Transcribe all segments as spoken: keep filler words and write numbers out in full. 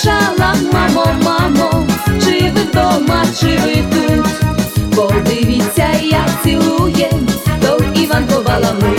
кричала: мамо, мамо, чи ви вдома, чи ви тут? Подивіться, як цілує той Іванко баламут.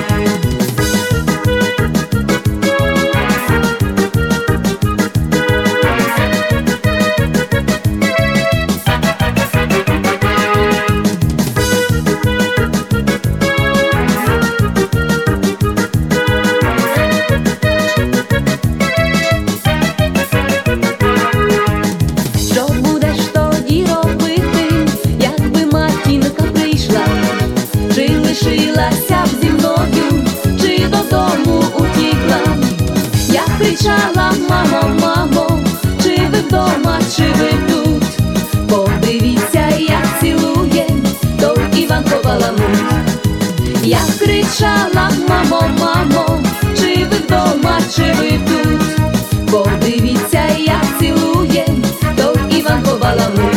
Лишилася б зі мною, чи додому утікла? Я кричала: мамо, мамо, чи ви вдома, чи ви тут? Подивіться, як цілує той Іванко баламут. Я кричала: мамо, мамо, чи ви вдома, чи ви тут? Подивіться, як цілує той Іванко баламут.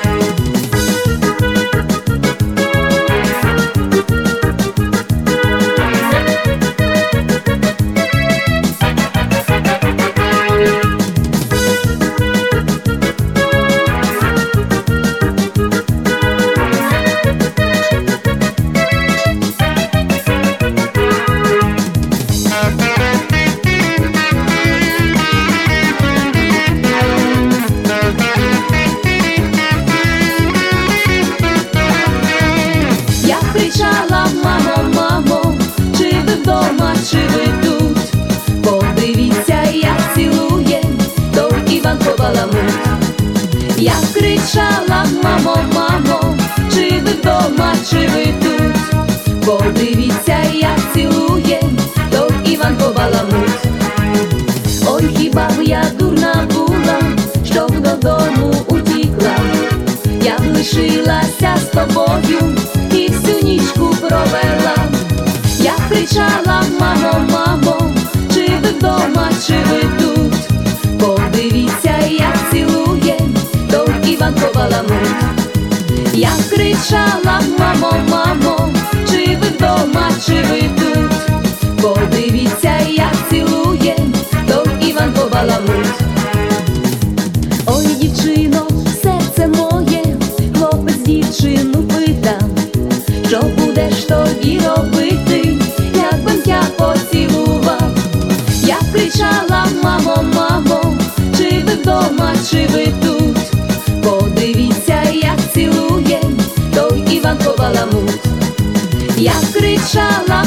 Кричала: мамо, мамо, чи ви вдома, чи ви тут? Подивіться, як цілує той Іванко баламут. Я кричала: мамо, мамо, чи ви вдома, чи ви тут? Подивіться, як цілує той Іванко баламут. Ой, хіба б я дурна була, щоб додому утікла? Я б лишилася з тобою і всю нічку провела. Я кричала: мамо, мамо, чи ви вдома, чи ви тут? Подивіться, як цілує той Іванко баламут. Я кричала: мамо, мамо, чи ви вдома, чи ви тут? Подивіться, як цілує той Іванко баламут. Ой, дівчино, серце моє, хлопець дівчину пита: що будеш тоді робити, як б я поцілував? Я кричала: мамо, мамо, чи ви вдома, чи ви тут? Подивіться, як цілує той Іванко баламут. Я кричала: